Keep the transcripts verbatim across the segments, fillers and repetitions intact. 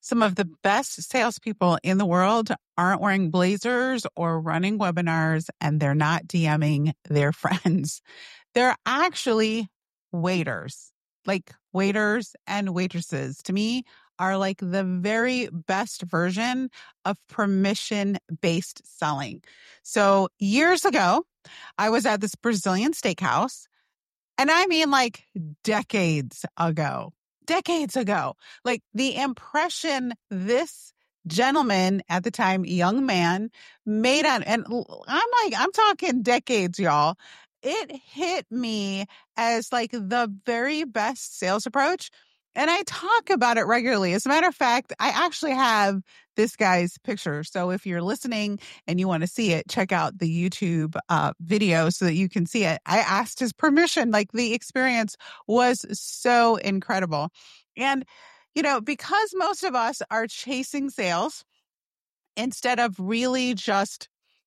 Some of the best salespeople in the world aren't wearing blazers or running webinars, and they're not DMing their friends. They're actually waiters. Like waiters and waitresses, to me, are like the very best version of permission-based selling. So years ago, I was at this Brazilian steakhouse, and I mean like decades ago, decades ago, like the impression this gentleman at the time, young man, made on, and l- I'm like, I'm talking decades, y'all. It hit me as like the very best sales approach. And I talk about it regularly. As a matter of fact, I actually have this guy's picture. So if you're listening and you want to see it, check out the YouTube uh, video so that you can see it. I asked his permission. Like the experience was so incredible. And, you know, because most of us are chasing sales instead of really just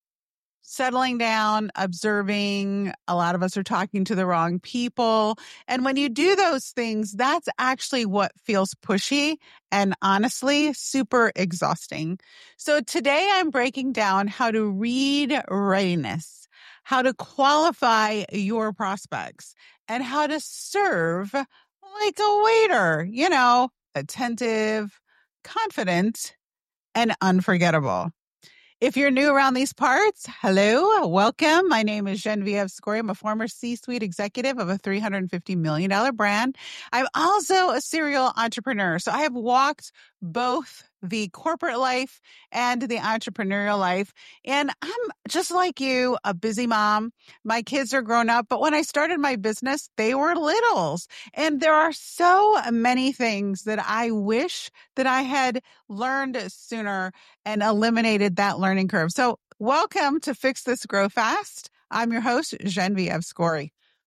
settling down, observing, a lot of us are talking to the wrong people. And when you do those things, that's actually what feels pushy and honestly super exhausting. So today I'm breaking down how to read readiness, how to qualify your prospects, and how to serve like a waiter, you know, attentive, confident, and unforgettable. If you're new around these parts, hello, welcome. My name is Genevieve Scory. I'm a former C-suite executive of a three hundred fifty million dollars brand. I'm also a serial entrepreneur. So I have walked both the corporate life and the entrepreneurial life. And I'm just like you, a busy mom. My kids are grown up, but when I started my business, they were littles. And there are so many things that I wish that I had learned sooner and eliminated that learning curve. So welcome to Fix This, Grow Fast. I'm your host, Genevieve Scory.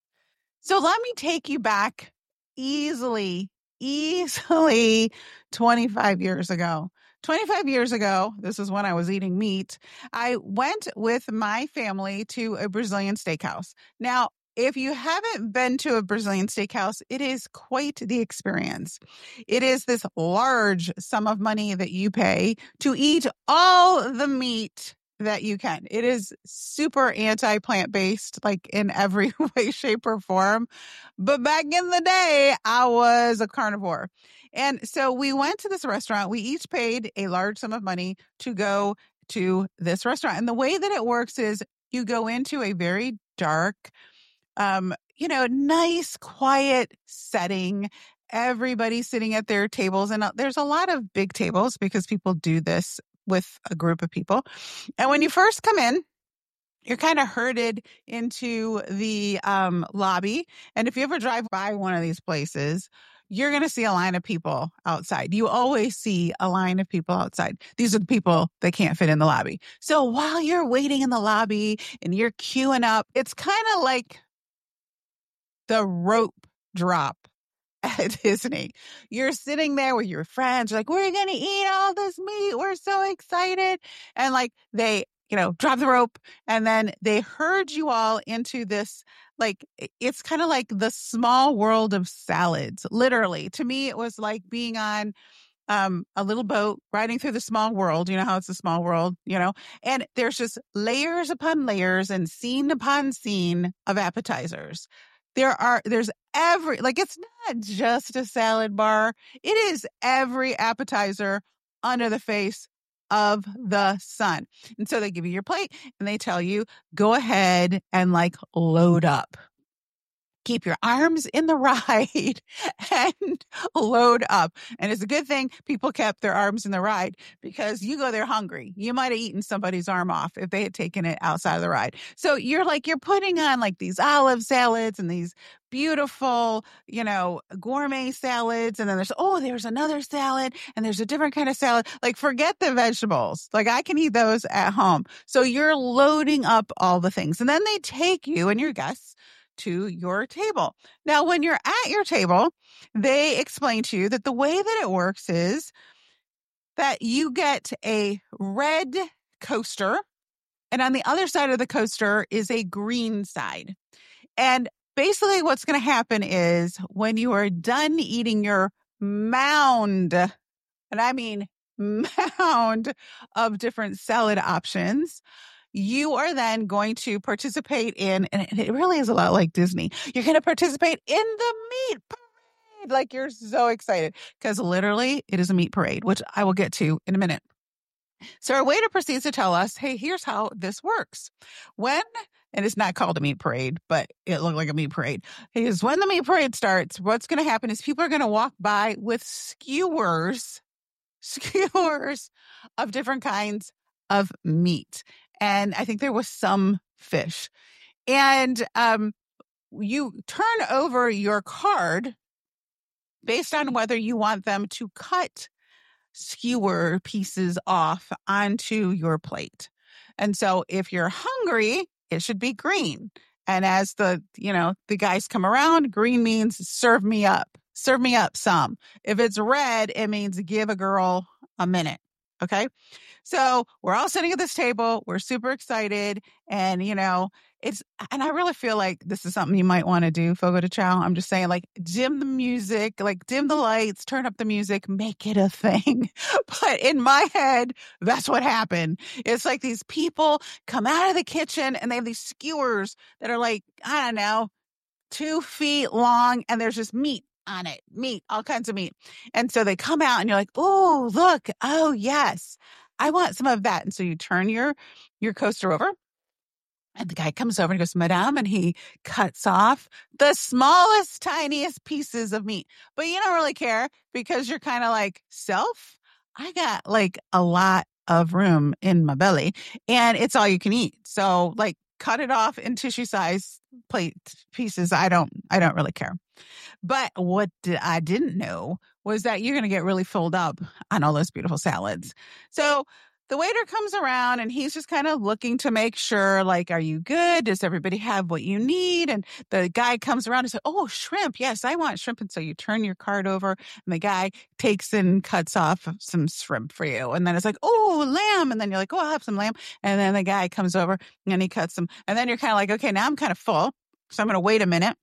So let me take you back easily, easily twenty-five years ago. twenty-five years ago, this is when I was eating meat, I went with my family to a Brazilian steakhouse. Now, if you haven't been to a Brazilian steakhouse, it is quite the experience. It is this large sum of money that you pay to eat all the meat that you can. It is super anti-plant-based, like in every way, shape, or form. But back in the day, I was a carnivore. And so we went to this restaurant. We each paid a large sum of money to go to this restaurant. And the way that it works is you go into a very dark, um, you know, nice, quiet setting. Everybody's sitting at their tables. And there's a lot of big tables because people do this with a group of people. And when you first come in, you're kind of herded into the um, lobby. And if you ever drive by one of these places, you're going to see a line of people outside. You always see a line of people outside. These are the people that can't fit in the lobby. So while you're waiting in the lobby and you're queuing up, it's kind of like the rope drop at Disney. You're sitting there with your friends, like, we're going to eat all this meat. We're so excited. And like they, you know, drop the rope and then they herd you all into this, like, it's kind of like the small world of salads. Literally, to me, it was like being on um, a little boat riding through the small world. You know how it's a small world, you know, and there's just layers upon layers and scene upon scene of appetizers. There are, there's every, like, it's not just a salad bar. It is every appetizer under the face of the sun. And so they give you your plate and they tell you, go ahead and like load up. Keep your arms in the ride and load up. And it's a good thing people kept their arms in the ride because you go there hungry. You might have eaten somebody's arm off if they had taken it outside of the ride. So you're like, you're putting on like these olive salads and these beautiful, you know, gourmet salads. And then there's, oh, there's another salad and there's a different kind of salad. Like forget the vegetables. Like I can eat those at home. So you're loading up all the things. And then they take you and your guests to your table. Now, when you're at your table, they explain to you that the way that it works is that you get a red coaster, and on the other side of the coaster is a green side. And basically what's going to happen is when you are done eating your mound and I mean mound of different salad options. You are then going to participate in, and it really is a lot like Disney. You're going to participate in the meat parade. Like you're so excited because literally it is a meat parade, which I will get to in a minute. So our waiter proceeds to tell us, hey, here's how this works. When, and it's not called a meat parade, but it looked like a meat parade. Is when the meat parade starts, what's going to happen is people are going to walk by with skewers, skewers of different kinds of meat. And I think there was some fish. And um, you turn over your card based on whether you want them to cut skewer pieces off onto your plate. And so if you're hungry, it should be green. And as the, you know, the guys come around, green means serve me up, serve me up some. If it's red, it means give a girl a minute. Okay. So we're all sitting at this table. We're super excited. And, you know, it's, and I really feel like this is something you might want to do, Fogo de Chao. I'm just saying, like, dim the music, like, dim the lights, turn up the music, make it a thing. But in my head, that's what happened. It's like these people come out of the kitchen and they have these skewers that are like, I don't know, two feet long, and there's just meat on it, meat, all kinds of meat. And so they come out and you're like, oh, look, oh, yes, I want some of that. And so you turn your, your coaster over. And the guy comes over and goes, Madame, and he cuts off the smallest, tiniest pieces of meat. But you don't really care because you're kind of like, self, I got like a lot of room in my belly and it's all you can eat. So like cut it off in tissue size plate pieces. I don't, I don't really care. But what I didn't know was that you're going to get really filled up on all those beautiful salads. So the waiter comes around and he's just kind of looking to make sure, like, are you good? Does everybody have what you need? And the guy comes around and says, oh, shrimp. Yes, I want shrimp. And so you turn your card over and the guy takes and cuts off some shrimp for you. And then it's like, oh, lamb. And then you're like, oh, I'll have some lamb. And then the guy comes over and he cuts them. And then you're kind of like, okay, now I'm kind of full. So I'm going to wait a minute.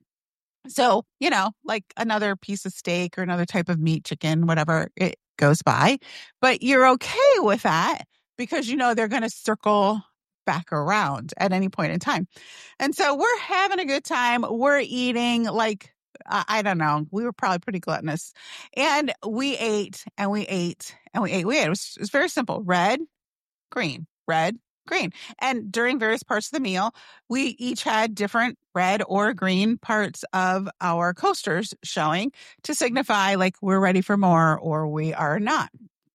So, you know, like another piece of steak or another type of meat, chicken, whatever, it goes by. But you're okay with that because, you know, they're going to circle back around at any point in time. And so we're having a good time. We're eating like, I, I don't know, we were probably pretty gluttonous. And we ate and we ate and we ate. We ate. It was, it was very simple. Red, green, red, green. And during various parts of the meal, we each had different red or green parts of our coasters showing to signify like we're ready for more or we are not.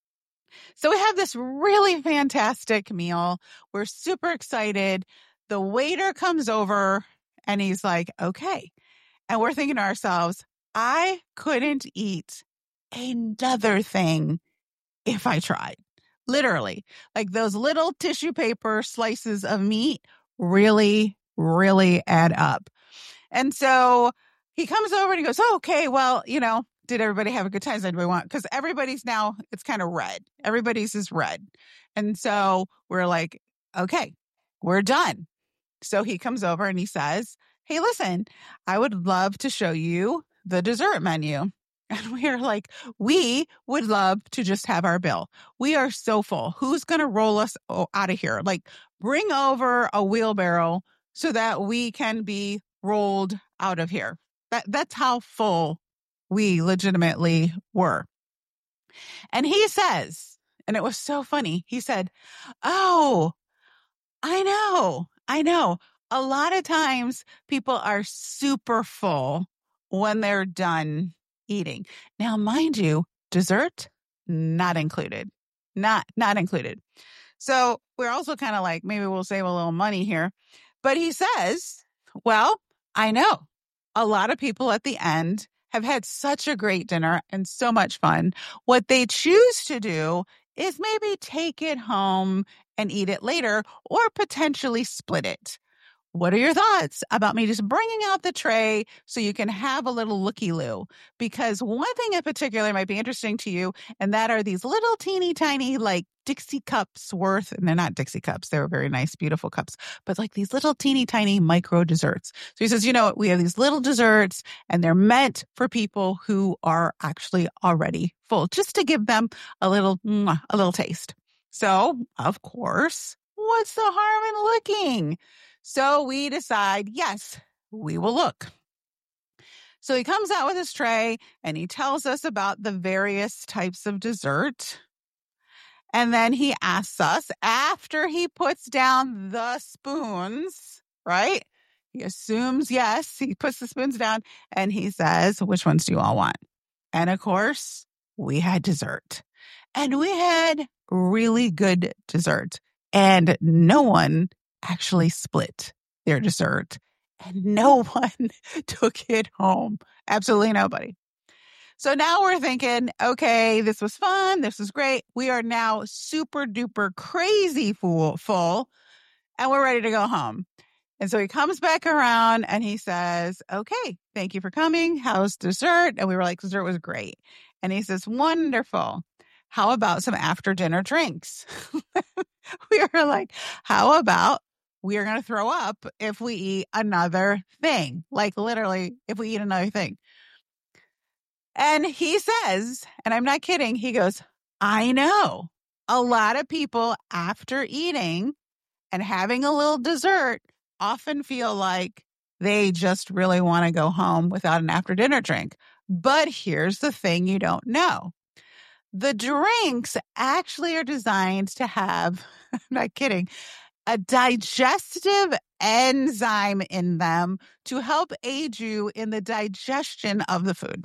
So we have this really fantastic meal. We're super excited. The waiter comes over and he's like, okay. And we're thinking to ourselves, I couldn't eat another thing if I tried. Literally, like those little tissue paper slices of meat really, really add up. And so he comes over and he goes, oh, okay, well, you know, did everybody have a good time? Did we want, because everybody's now, it's kind of red. Everybody's is red. And so we're like, okay, we're done. So he comes over and he says, hey, listen, I would love to show you the dessert menu. And we are like, we would love to just have our bill. We are so full. Who's going to roll us out of here? Like, bring over a wheelbarrow so that we can be rolled out of here. That That's how full we legitimately were. And he says, and it was so funny, he said, oh, I know, I know. A lot of times people are super full when they're done eating. Now, mind you, dessert, not included. Not, not included. So we're also kind of like, maybe we'll save a little money here. But he says, well, I know a lot of people at the end have had such a great dinner and so much fun. What they choose to do is maybe take it home and eat it later or potentially split it. what are your thoughts about me just bringing out the tray so you can have a little looky-loo? Because one thing in particular might be interesting to you, and that are these little teeny tiny like Dixie cups worth, and they're not Dixie cups, they're very nice, beautiful cups, but like these little teeny tiny micro desserts. So he says, you know, we have these little desserts and they're meant for people who are actually already full, just to give them a little, a little taste. So, of course, what's the harm in looking? So we decide, yes, we will look. So he comes out with his tray and he tells us about the various types of dessert. And then he asks us, after he puts down the spoons, right? He assumes yes, he puts the spoons down and he says, which ones do you all want? And of course, we had dessert. And we had really good dessert. And no one actually split their dessert. And no one took it home. Absolutely nobody. So now we're thinking, okay, this was fun. This was great. We are now super duper crazy full, full, and we're ready to go home. And so he comes back around and he says, okay, thank you for coming. How's dessert? And we were like, dessert was great. And he says, wonderful. How about some after dinner drinks? We were like, how about we are going to throw up if we eat another thing? Like literally, if we eat another thing. And he says, and I'm not kidding, he goes, I know a lot of people after eating and having a little dessert often feel like they just really want to go home without an after dinner drink. But here's the thing you don't know. The drinks actually are designed to have, I'm not kidding, a digestive enzyme in them to help aid you in the digestion of the food.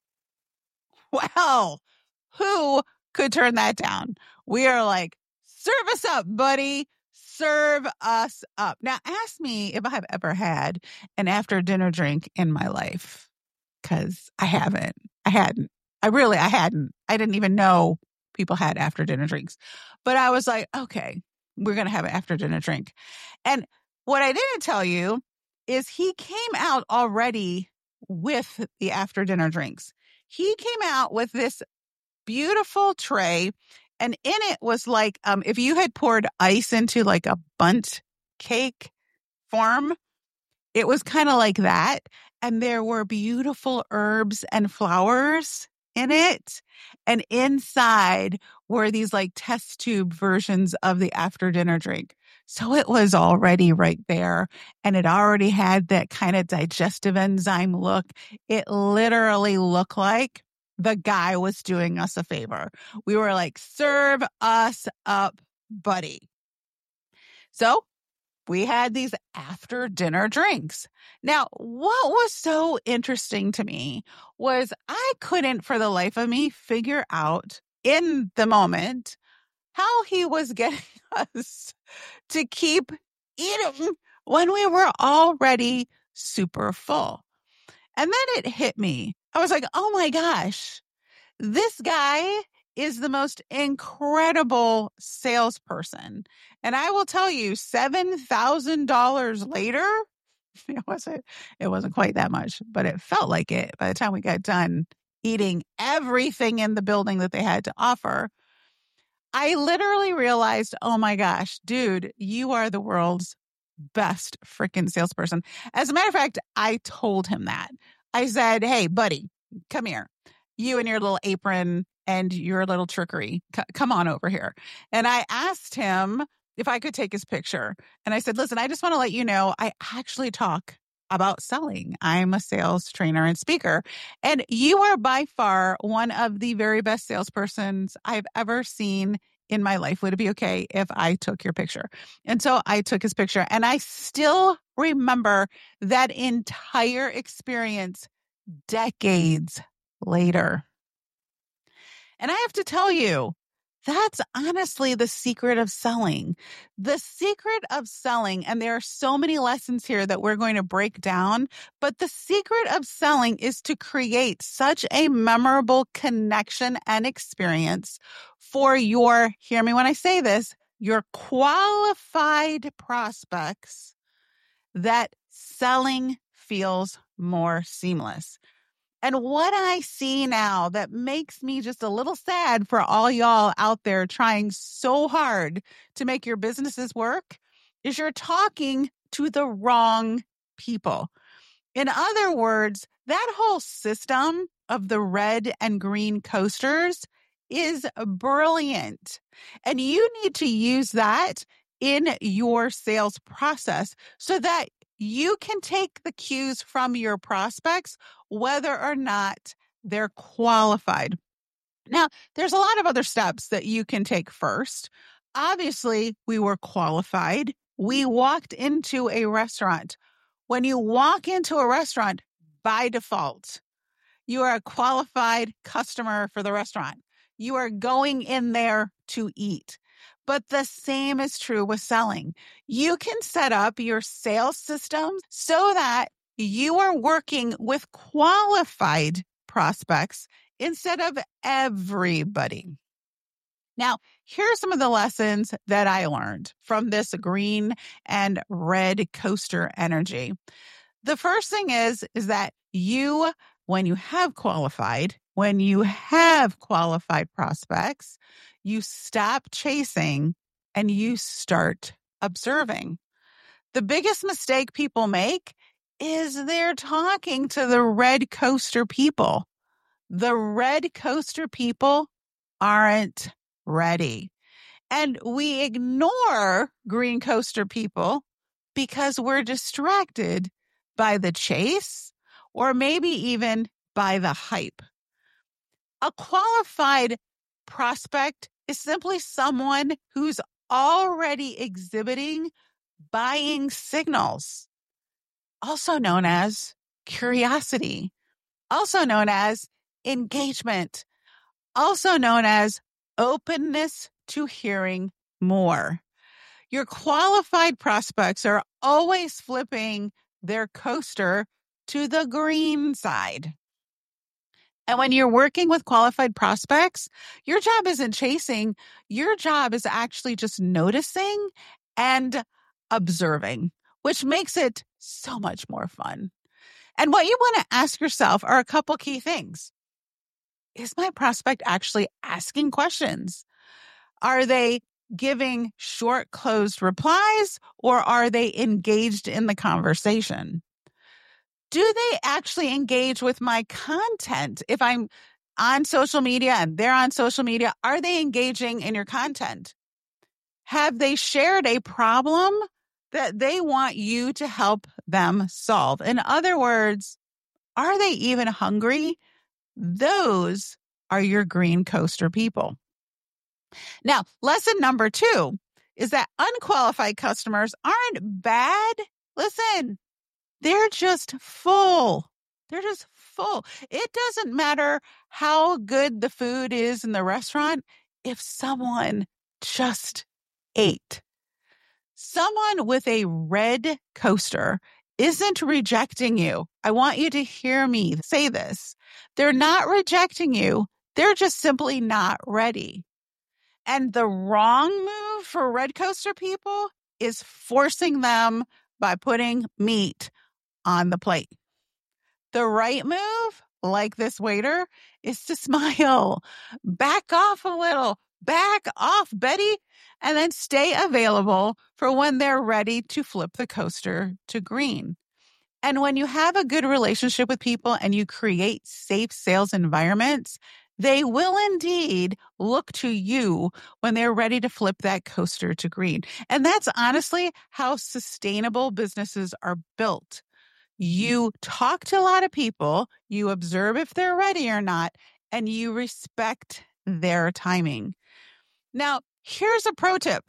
Well, who could turn that down? We are like, serve us up, buddy. Serve us up. Now, ask me if I have ever had an after dinner drink in my life, because I haven't. I hadn't. I really, I hadn't. I didn't even know people had after dinner drinks. But I was like, okay, we're going to have an after dinner drink. And what I didn't tell you is he came out already with the after dinner drinks. He came out with this beautiful tray, and in it was like, um, if you had poured ice into like a bundt cake form, it was kind of like that. And there were beautiful herbs and flowers in it. And inside were these like test tube versions of the after dinner drink. So it was already right there. And it already had that kind of digestive enzyme look. It literally looked like the guy was doing us a favor. We were like, serve us up, buddy. So we had these after dinner drinks. Now, what was so interesting to me was I couldn't for the life of me figure out in the moment how he was getting us to keep eating when we were already super full. And then it hit me. I was like, oh my gosh, this guy is the most incredible salesperson. And I will tell you, seven thousand dollars later, it wasn't, it wasn't quite that much, but it felt like it by the time we got done eating everything in the building that they had to offer. I literally realized, oh my gosh, dude, you are the world's best freaking salesperson. As a matter of fact, I told him that. I said, hey, buddy, come here. You and your little apron and your little trickery. C- come on over here. And I asked him if I could take his picture. And I said, listen, I just want to let you know, I actually talk about selling. I'm a sales trainer and speaker. And you are by far one of the very best salespersons I've ever seen in my life. Would it be okay if I took your picture? And so I took his picture, and I still remember that entire experience decades later. And I have to tell you, that's honestly the secret of selling. The secret of selling, and there are so many lessons here that we're going to break down, but the secret of selling is to create such a memorable connection and experience for your, hear me when I say this, your qualified prospects, that selling feels more seamless. And what I see now that makes me just a little sad for all y'all out there trying so hard to make your businesses work is you're talking to the wrong people. In other words, that whole system of the red and green coasters is brilliant. And you need to use that in your sales process so that you can take the cues from your prospects, whether or not they're qualified. Now, there's a lot of other steps that you can take first. Obviously, we were qualified. We walked into a restaurant. When you walk into a restaurant, by default, you are a qualified customer for the restaurant. You are going in there to eat. But the same is true with selling. You can set up your sales system so that you are working with qualified prospects instead of everybody. Now, here are some of the lessons that I learned from this green and red coaster energy. The first thing is, is that you, when you have qualified, when you have qualified prospects, you stop chasing and you start observing. The biggest mistake people make is they're talking to the red coaster people. The red coaster people aren't ready. And we ignore green coaster people because we're distracted by the chase or maybe even by the hype. A qualified prospect is simply someone who's already exhibiting buying signals, also known as curiosity, also known as engagement, also known as openness to hearing more. Your qualified prospects are always flipping their coaster to the green side. And when you're working with qualified prospects, your job isn't chasing. Your job is actually just noticing and observing, which makes it so much more fun. And what you want to ask yourself are a couple key things. Is my prospect actually asking questions? Are they giving short, closed replies, or are they engaged in the conversation? Do they actually engage with my content? If I'm on social media and they're on social media, are they engaging in your content? Have they shared a problem that they want you to help them solve? In other words, are they even hungry? Those are your green coaster people. Now, lesson number two is that unqualified customers aren't bad. Listen, they're just full. They're just full. It doesn't matter how good the food is in the restaurant if someone just ate. Someone with a red coaster isn't rejecting you. I want you to hear me say this. They're not rejecting you. They're just simply not ready. And the wrong move for red coaster people is forcing them by putting meat on the plate. The right move, like this waiter, is to smile, back off a little, back off, Betty, and then stay available for when they're ready to flip the coaster to green. And when you have a good relationship with people and you create safe sales environments, they will indeed look to you when they're ready to flip that coaster to green. And that's honestly how sustainable businesses are built. You talk to a lot of people, you observe if they're ready or not, and you respect their timing. Now, here's a pro tip.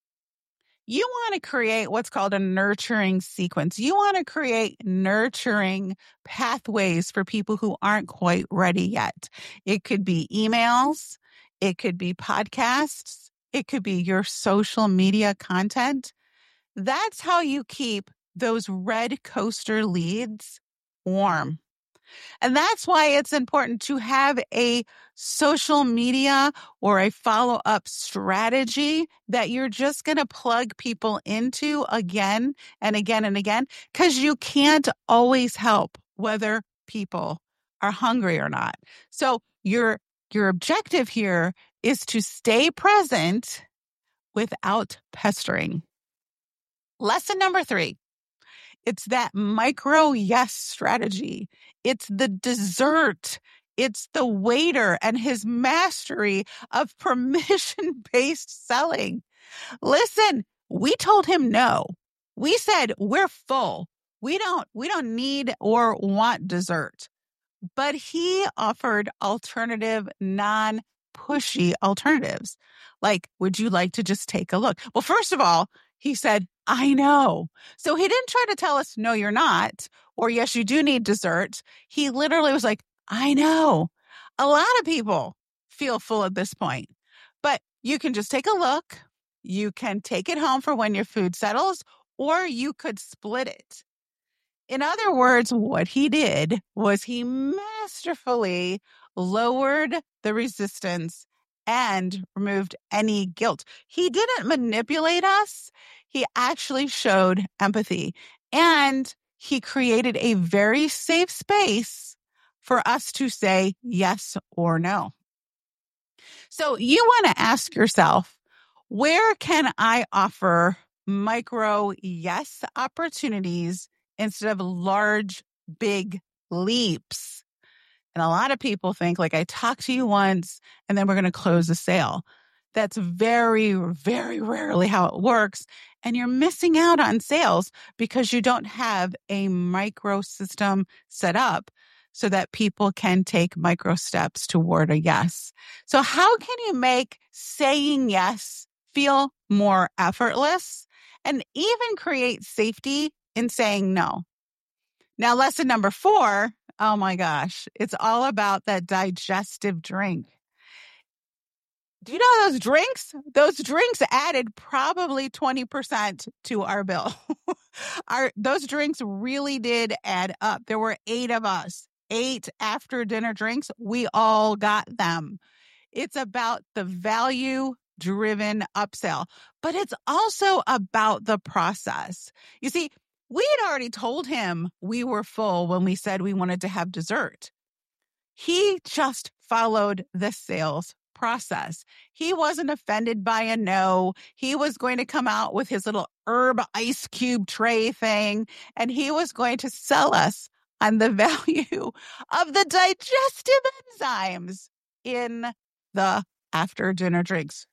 You want to create what's called a nurturing sequence. You want to create nurturing pathways for people who aren't quite ready yet. It could be emails. It could be podcasts. It could be your social media content. That's how you keep those red coaster leads warm. And that's why it's important to have a social media or a follow-up strategy that you're just going to plug people into again and again and again, because you can't always help whether people are hungry or not. So your your objective here is to stay present without pestering. Lesson number three. It's that micro yes strategy. It's the dessert. It's the waiter and his mastery of permission-based selling. Listen, we told him no. We said we're full. We don't, we don't need or want dessert. But he offered alternative, non-pushy alternatives. Like, would you like to just take a look? Well, first of all, he said, I know. So he didn't try to tell us, no, you're not, or yes, you do need dessert. He literally was like, I know. A lot of people feel full at this point, but you can just take a look. You can take it home for when your food settles, or you could split it. In other words, what he did was he masterfully lowered the resistance and removed any guilt. He didn't manipulate us. He actually showed empathy, and he created a very safe space for us to say yes or no. So you want to ask yourself, where can I offer micro yes opportunities instead of large, big leaps? And a lot of people think, like, I talked to you once and then we're going to close the sale. That's very, very rarely how it works. And you're missing out on sales because you don't have a micro system set up so that people can take micro steps toward a yes. So how can you make saying yes feel more effortless and even create safety in saying no? Now, lesson number four, oh my gosh, it's all about that digestive drink. Do you know those drinks? Those drinks added probably twenty percent to our bill. our Those drinks really did add up. There were eight of us, eight after dinner drinks. We all got them. It's about the value driven upsell, but it's also about the process. You see, we had already told him we were full when we said we wanted to have dessert. He just followed the sales process. He wasn't offended by a no. He was going to come out with his little herb ice cube tray thing, and he was going to sell us on the value of the digestive enzymes in the after dinner drinks.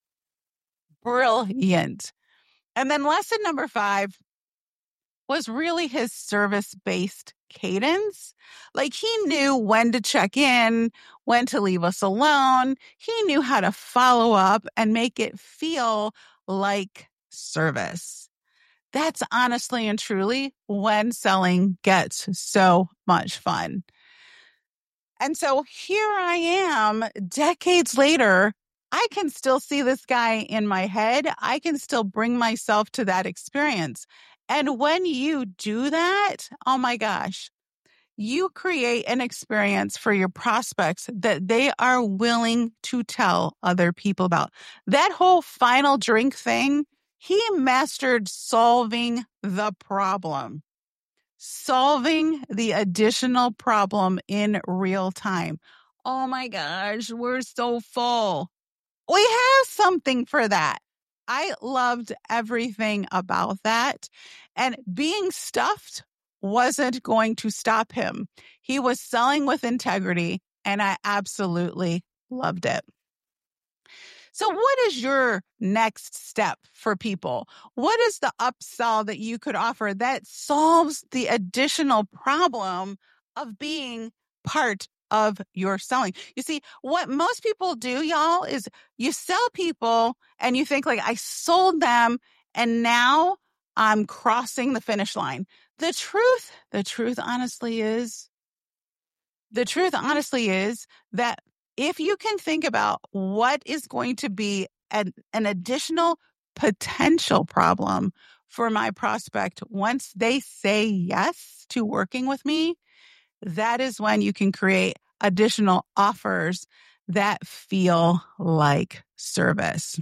Brilliant. And then lesson number five was really his service-based cadence. Like, he knew when to check in, when to leave us alone. He knew how to follow up and make it feel like service. That's honestly and truly when selling gets so much fun. And so here I am, decades later, I can still see this guy in my head. I can still bring myself to that experience. And when you do that, oh my gosh, you create an experience for your prospects that they are willing to tell other people about. That whole final drink thing, he mastered solving the problem. Solving the additional problem in real time. Oh my gosh, we're so full. We have something for that. I loved everything about that. And being stuffed wasn't going to stop him. He was selling with integrity, and I absolutely loved it. So what is your next step for people? What is the upsell that you could offer that solves the additional problem of being part of your selling? You see, what most people do, y'all, is you sell people and you think, like, I sold them and now I'm crossing the finish line. The truth, the truth honestly is, the truth honestly is that if you can think about what is going to be an, an additional potential problem for my prospect once they say yes to working with me, that is when you can create additional offers that feel like service.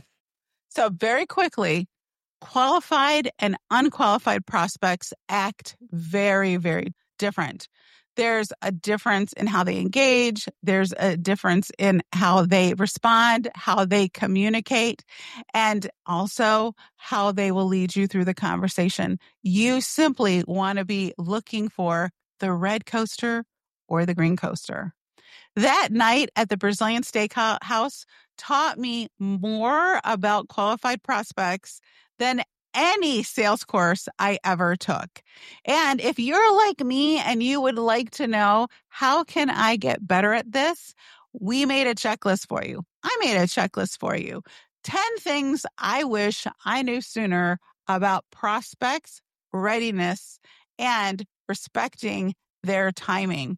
So very quickly, qualified and unqualified prospects act very, very different. There's a difference in how they engage. There's a difference in how they respond, how they communicate, and also how they will lead you through the conversation. You simply want to be looking for the red coaster or the green coaster. That night at the Brazilian Steakhouse taught me more about qualified prospects than any sales course I ever took. And if you're like me and you would like to know, how can I get better at this? We made a checklist for you. I made a checklist for you. ten things I wish I knew sooner about prospects, readiness, and respecting their timing.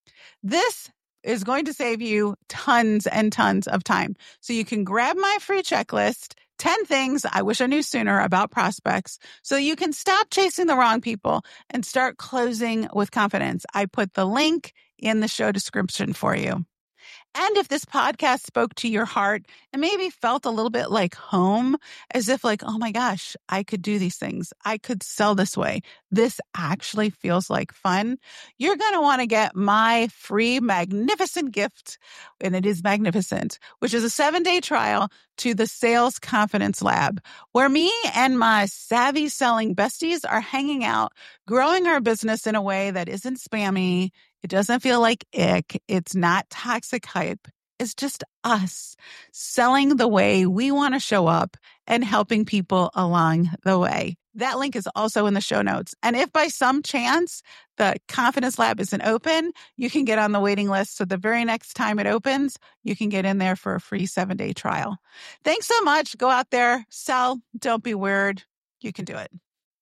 This is going to save you tons and tons of time. So you can grab my free checklist, ten things I wish I knew sooner about prospects, so you can stop chasing the wrong people and start closing with confidence. I put the link in the show description for you. And if this podcast spoke to your heart and maybe felt a little bit like home, as if like, oh my gosh, I could do these things. I could sell this way. This actually feels like fun. You're going to want to get my free magnificent gift, and it is magnificent, which is a seven-day trial to the Sales Confidence Lab, where me and my savvy selling besties are hanging out, growing our business in a way that isn't spammy. It doesn't feel like ick. It's not toxic hype. It's just us selling the way we want to show up and helping people along the way. That link is also in the show notes. And if by some chance the Confidence Lab isn't open, you can get on the waiting list. So the very next time it opens, you can get in there for a free seven-day trial. Thanks so much. Go out there, sell. Don't be weird. You can do it.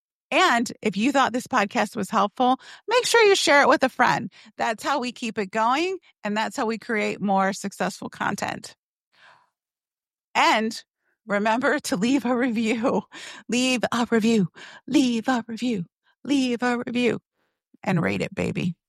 And if you thought this podcast was helpful, make sure you share it with a friend. That's how we keep it going, and that's how we create more successful content. And remember to leave a review. Leave a review. Leave a review. Leave a review. And rate it, baby.